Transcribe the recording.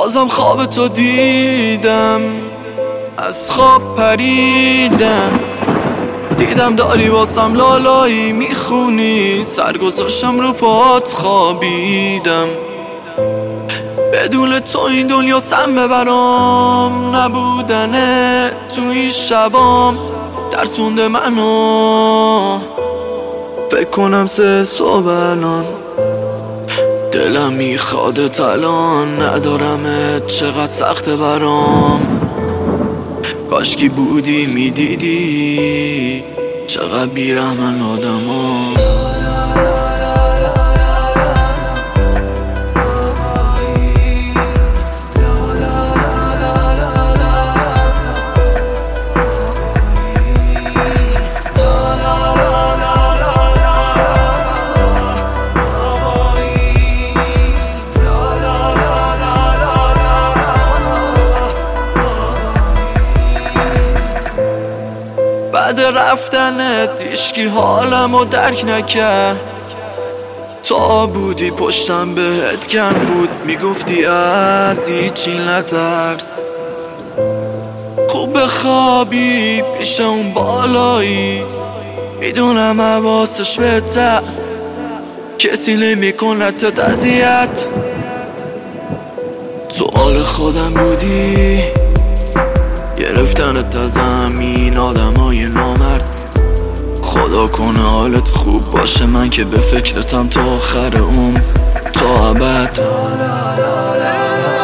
بازم خواب تو دیدم، از خواب پریدم، دیدم داری واسم لالایی میخونی، سر گذاشتم رو پات خوابیدم. بدون تو این دنیا سم ببرام، نبودنه تو این شبام ترسونده منو. فکر کنم 3 صبح الان، دلم میخواد الان، ندارمت چقدر سخته برام. کاشکی بودی میدیدی چقدر بیرحمن آدما. بعد رفتنت هیچکی حالمو درک نکرد، تا بودی پشتم بهت کم بود، میگفتی از هیچی نترس. خوب بخوابی پیش اون بالایی، میدونم حواسش بهت هست، کسی نمیکنتت اذیت. سوال خودم بودی گرفتنت از زمین آدمای نامرد. خدا کنه حالت خوب باشه، من که به فکرتم تا آخر تا ابد.